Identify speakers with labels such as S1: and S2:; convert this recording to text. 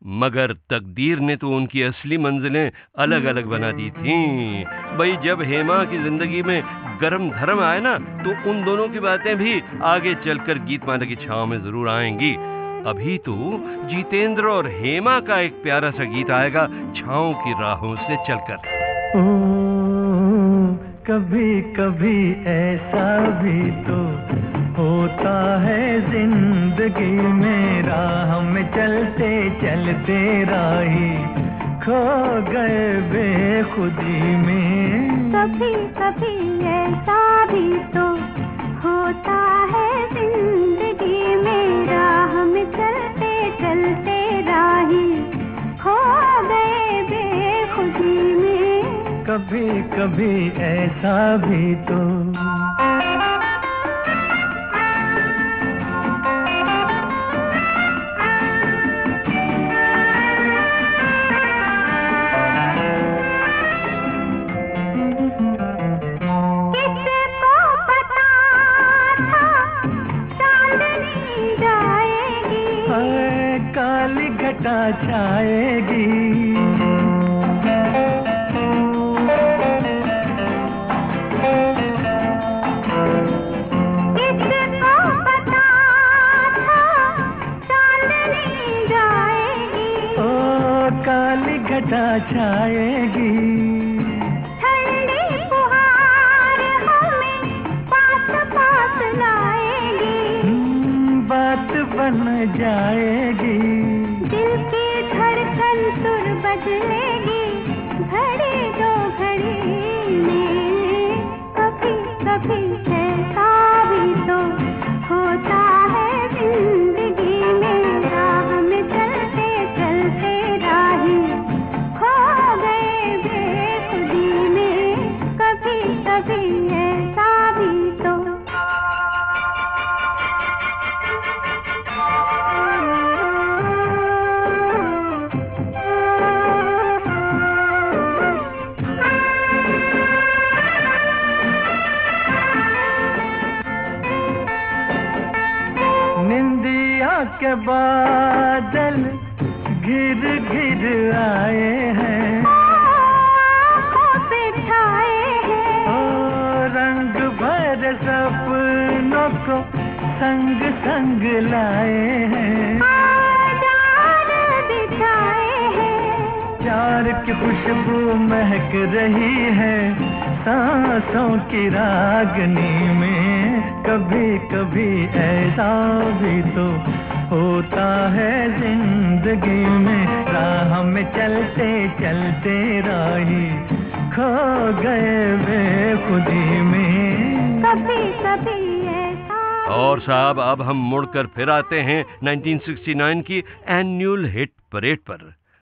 S1: मगर तकदीर ने तो उनकी असली मंजिलें अलग अलग बना दी थीं। भाई जब हेमा की जिंदगी में गरम धर्म आए ना, तो उन दोनों की बातें भी आगे चलकर गीतमाला की छांव में जरूर आएंगी। अभी तो जितेंद्र और हेमा का एक प्यारा सा गीत आएगा, छांव की राहों से चलकर।
S2: कभी कभी ऐसा भी तो होता है जिंदगी में, राह में चलते चलते राही खो गए बेखुदी में।
S3: कभी कभी ऐसा भी तो होता है जिंदगी में, राह में चलते चलते राही खो गए बेखुदी में।
S2: कभी कभी ऐसा भी तो। काली घटा छाएगी,
S3: किसको पता था चांदनी जाएगी।
S2: ओ काली घटा छाएगी,
S3: ठंडी फुहार हमें पास पास लाएगी।
S2: बात बन जाएगी,
S3: दिल की धड़कन सुर बदलेगी घड़ी दो घड़ी में। कभी कभी ऐसा भी तो होता है जिंदगी में, राह में चलते चलते राही खो गए बेखुदी में। कभी कभी ऐसा भी तो।
S2: निंदिया के बादल घिर घिर आए हैं,
S3: छाए हैं।
S2: ओ रंग भर सपनों को संग संग लाए हैं। प्यार की खुशबू महक रही है सांसों की रागनी में। कभी कभी ऐसा भी तो होता है जिंदगी में, राह में चलते चलते राही खो गए बेखुदी में।
S3: कभी कभी ऐसा।
S1: और साहब अब हम मुड़कर फिर आते हैं 1969 की एनुअल हिट परेड पर।